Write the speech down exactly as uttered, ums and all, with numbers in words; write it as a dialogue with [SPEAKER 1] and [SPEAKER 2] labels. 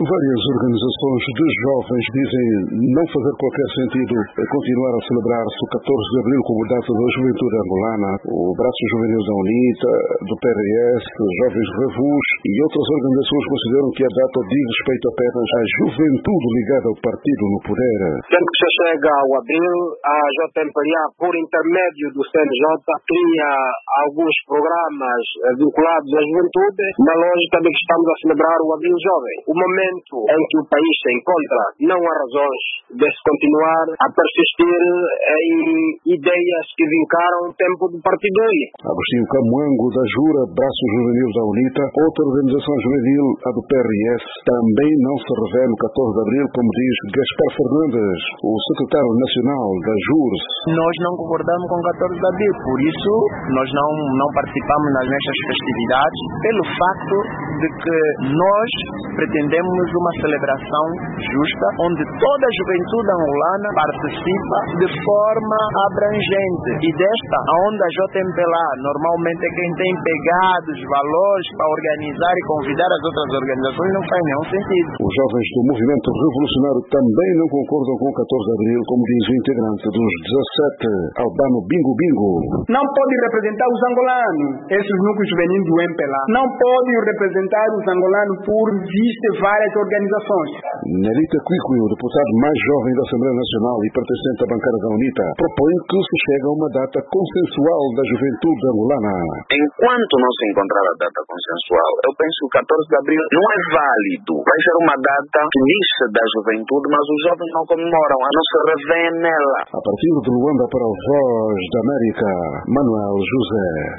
[SPEAKER 1] Várias organizações de jovens dizem não fazer qualquer sentido continuar a celebrar-se o catorze de abril como data da juventude angolana. O Braço Juvenil da UNITA, do P R S, Jovens Revus e outras organizações consideram que a data diz respeito apenas à juventude ligada ao partido no poder.
[SPEAKER 2] Sempre que se chega ao abril, a J M P A, por intermédio do C N J, cria alguns programas vinculados à juventude, na lógica de que estamos a celebrar o Abril Jovem. O momento em que o país se encontra, não há razões de se continuar a persistir em ideias que vincaram o tempo do Partido Único.
[SPEAKER 1] Agostinho Camoango, da Jura, Braço Juvenil da UNITA, outra organização juvenil, a do P R S, também não se revê no catorze de abril, como diz Gaspar Fernandes, o secretário nacional da J U R S.
[SPEAKER 3] Nós não concordamos com o catorze de abril, por isso nós não, não participamos nas nestas festividades, pelo facto de que nós pretendemos uma celebração justa, onde toda a juventude angolana participa de forma abrangente. E desta, onde a J M P L A normalmente é quem tem pegado os valores para organizar e convidar as outras organizações, não faz nenhum sentido.
[SPEAKER 1] Os jovens do movimento revolucionário também não concordam com o catorze de abril, como diz o integrante dos dezassete, Albano Bingo Bingo.
[SPEAKER 4] Não pode representar os angolanos, esses núcleos juvenis do M P L A. Não pode representar os angolanos por vista várias organizações.
[SPEAKER 1] Nelita Quiqui, o deputado mais jovem da Assembleia Nacional e pertencente à bancada da UNITA, propõe que se chegue a uma data consensual da juventude angolana.
[SPEAKER 5] Enquanto não se encontrar a data consensual, eu penso que o catorze de abril não é válido. Vai ser uma data que diz da juventude, mas os jovens não comemoram, não se revêem nela.
[SPEAKER 1] A partir de Luanda para a Voz da América, Manuel José.